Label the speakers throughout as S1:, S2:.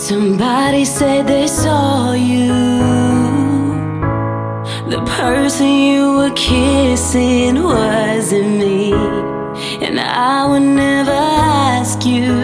S1: Somebody said they saw you, the person you were kissing wasn't me, and I would never ask you.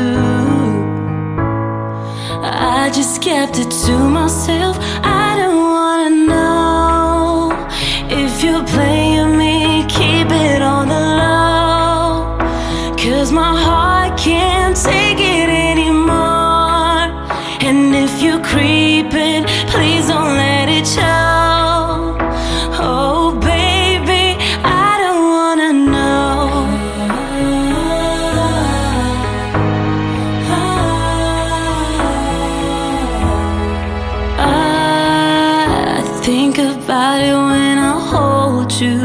S1: I just kept it to myself. I don't wanna know if you're playing me. Keep it on the low, 'cause my heart can't take it anymore. And if you're creeping, please don't let it show. Oh baby, I don't wanna know. I think about it when I hold you.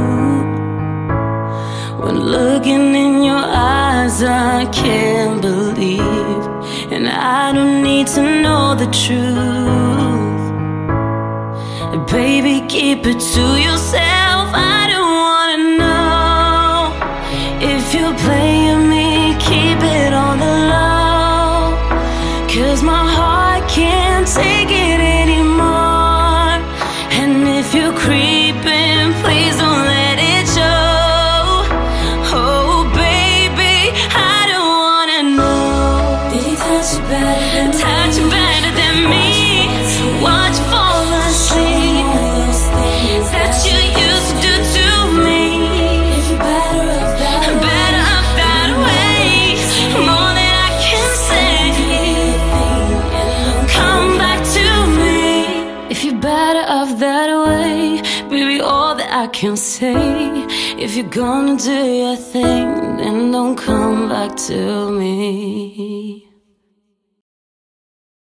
S1: When looking in your eyes, I can't believe. And I don't need to know the truth. Baby, keep it to yourself. I don't wanna know if you're playing me. Keep it on the low, 'cause my heart can't take it anymore. And if you're creeping, please don't let it show. Oh baby, I don't wanna know. Did he touch you better than me? Touch you better than me. Watch you fall asleep. That you used to do to me. If you're better off that way, more than I can say. Come back to me. If you're better off that way, baby, all that I can say. If you're gonna do your thing, then don't come back to me.